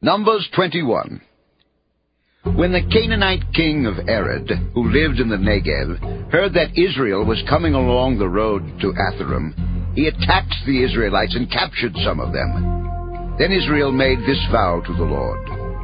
Numbers 21. When the Canaanite king of Arad, who lived in the Negev, heard that Israel was coming along the road to Atharim, he attacked the Israelites and captured some of them. Then Israel made this vow to the Lord.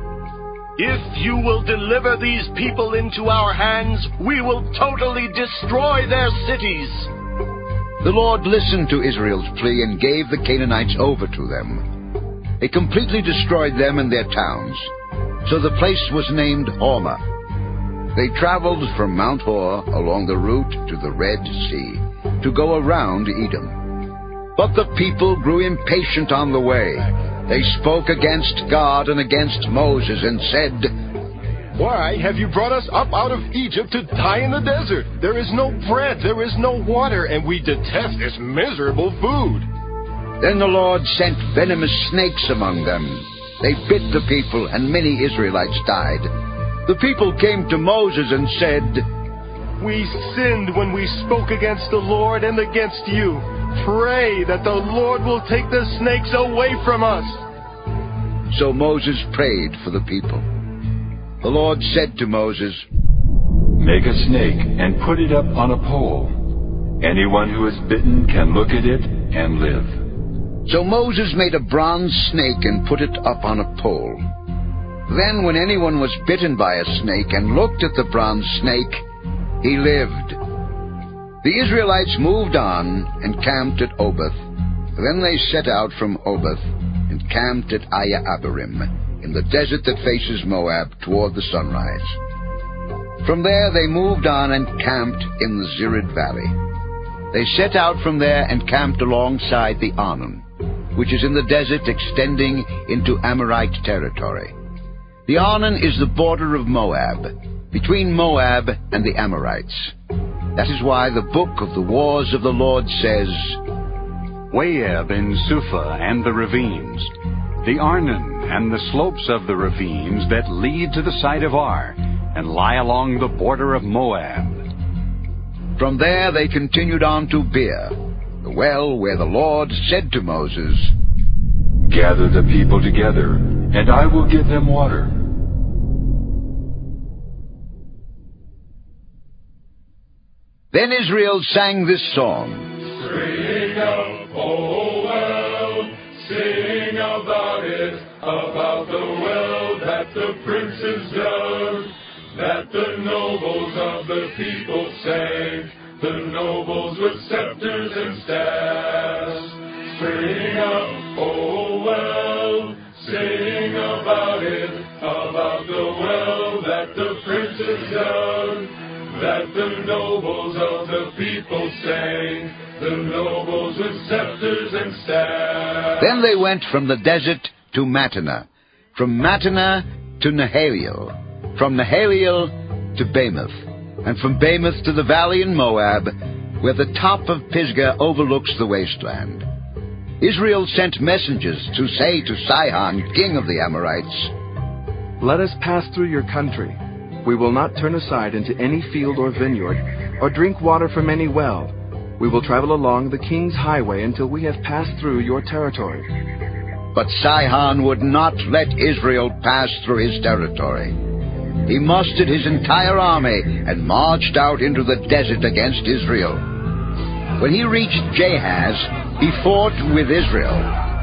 If you will deliver these people into our hands, we will totally destroy their cities. The Lord listened to Israel's plea and gave the Canaanites over to them. They completely destroyed them and their towns. So the place was named Hormah. They traveled from Mount Hor along the route to the Red Sea to go around Edom. But the people grew impatient on the way. They spoke against God and against Moses and said, "Why have you brought us up out of Egypt to die in the desert? There is no bread, there is no water, and we detest this miserable food." Then the Lord sent venomous snakes among them. They bit the people, and many Israelites died. The people came to Moses and said, "We sinned when we spoke against the Lord and against you. Pray that the Lord will take the snakes away from us." So Moses prayed for the people. The Lord said to Moses, "Make a snake and put it up on a pole. Anyone who is bitten can look at it and live." So Moses made a bronze snake and put it up on a pole. Then when anyone was bitten by a snake and looked at the bronze snake, he lived. The Israelites moved on and camped at Oboth. Then they set out from Oboth and camped at Abarim, in the desert that faces Moab toward the sunrise. From there they moved on and camped in the Zered Valley. They set out from there and camped alongside the Arnon, which is in the desert extending into Amorite territory. The Arnon is the border of Moab, between Moab and the Amorites. That is why the book of the wars of the Lord says, Waheb and Suphah and the ravines, the Arnon and the slopes of the ravines that lead to the side of Ar, and lie along the border of Moab. From there they continued on to Beer, the well where the Lord said to Moses, "Gather the people together, and I will give them water." Then Israel sang this song. Spring up, oh well, sing about it, about the well that the princes dug, that the nobles of the people sang, the nobles with scepters and staffs. Spring up, oh well, sing about it, about the well that the princes dug, that the nobles of the people sang, the nobles with scepters and staffs. Then they went from the desert to Mattanah, from Mattanah to Nahaliel, from Nahaliel to Bamoth, and from Bamoth to the valley in Moab, where the top of Pisgah overlooks the wasteland. Israel sent messengers to say to Sihon, king of the Amorites, "Let us pass through your country. We will not turn aside into any field or vineyard, or drink water from any well. We will travel along the king's highway until we have passed through your territory." But Sihon would not let Israel pass through his territory. He mustered his entire army and marched out into the desert against Israel. When he reached Jahaz, he fought with Israel.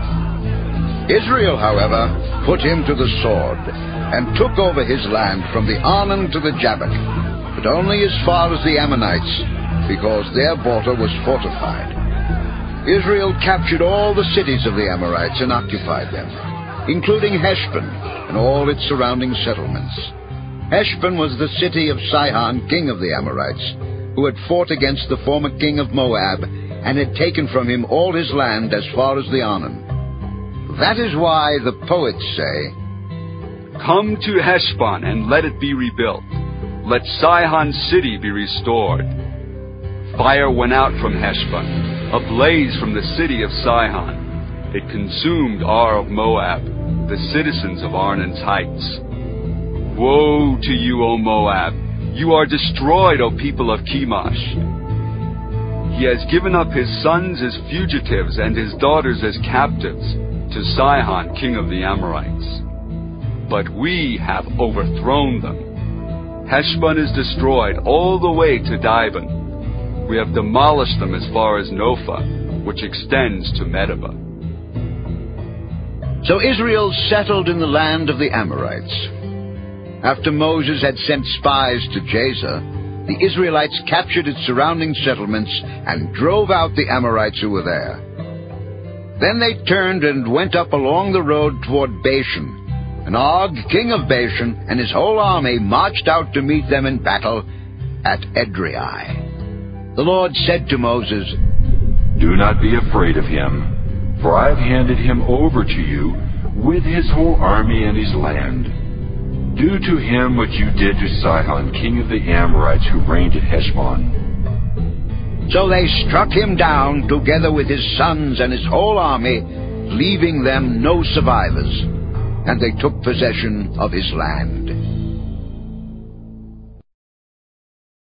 Israel, however, put him to the sword and took over his land from the Arnon to the Jabbok, but only as far as the Ammonites, because their border was fortified. Israel captured all the cities of the Amorites and occupied them, including Heshbon and all its surrounding settlements. Heshbon was the city of Sihon, king of the Amorites, who had fought against the former king of Moab and had taken from him all his land as far as the Arnon. That is why the poets say, "Come to Heshbon and let it be rebuilt. Let Sihon's city be restored." Fire went out from Heshbon, a blaze from the city of Sihon. It consumed Ar of Moab, the citizens of Arnon's heights. Woe to you, O Moab! You are destroyed, O people of Chemosh. He has given up his sons as fugitives and his daughters as captives to Sihon, king of the Amorites. but we have overthrown them. Heshbon is destroyed all the way to Dibon. We have demolished them as far as Nophah, which extends to Medeba. So Israel settled in the land of the Amorites. After Moses had sent spies to Jazer, the Israelites captured its surrounding settlements and drove out the Amorites who were there. Then they turned and went up along the road toward Bashan. And Og, king of Bashan, and his whole army marched out to meet them in battle at Edrei. The Lord said to Moses, "Do not be afraid of him, for I have handed him over to you with his whole army and his land. Do to him what you did to Sihon, king of the Amorites, who reigned at Heshbon." So they struck him down together with his sons and his whole army, leaving them no survivors, and they took possession of his land.